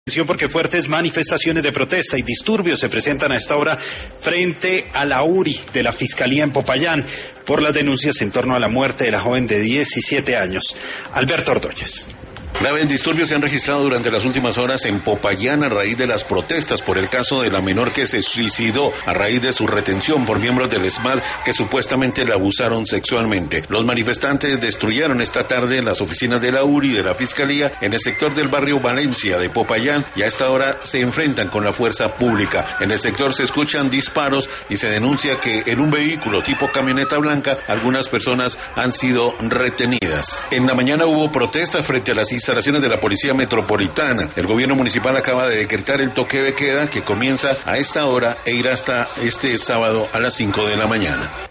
Porque fuertes manifestaciones de protesta y disturbios se presentan a esta hora frente a la URI de la Fiscalía en Popayán por las denuncias en torno a la muerte de la joven de 17 años. Alberto Ordóñez. Graves disturbios se han registrado durante las últimas horas en Popayán a raíz de las protestas por el caso de la menor que se suicidó a raíz de su retención por miembros del ESMAD que supuestamente la abusaron sexualmente. Los manifestantes destruyeron esta tarde las oficinas de la URI de la Fiscalía en el sector del barrio Valencia de Popayán y a esta hora se enfrentan con la fuerza pública. En el sector se escuchan disparos y se denuncia que en un vehículo tipo camioneta blanca algunas personas han sido retenidas. En la mañana hubo protestas frente a las instalaciones de la Policía Metropolitana. El gobierno municipal acaba de decretar el toque de queda que comienza a esta hora e irá hasta este sábado a las 5 de la mañana.